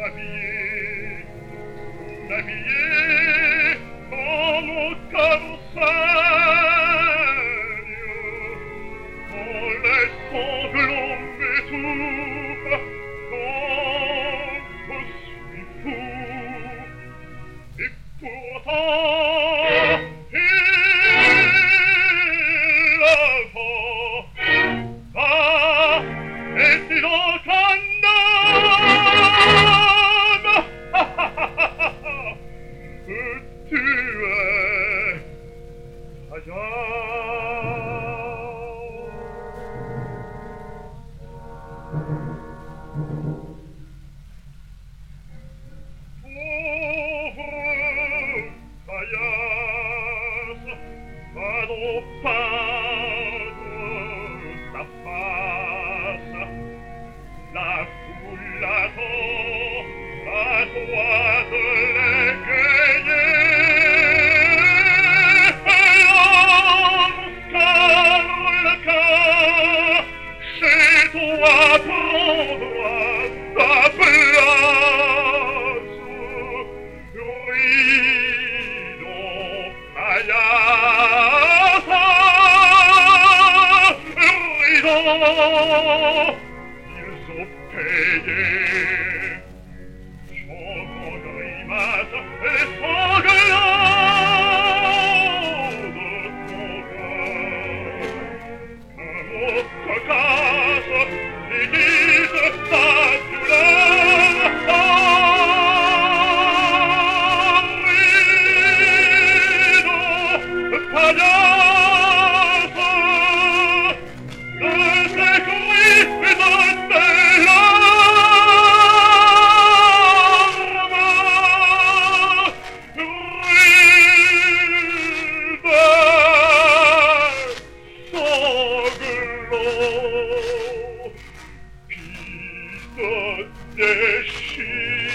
m'habiller quand mon cœur saigne, quand les sanglots m'étouffent, quand je suis fou. Et pourtant, le vent va, et c'est donc un homme que tu es va donc peindre ta face, la foule attend, à toi de l'égayer. Lorsque le cœur chez toi prendra ta place, ridons, ils ont payé. Chante en grimace et sanglant de ton cœur. Un mot cocasse déguise ta douleur. Ridons, païens, déchire.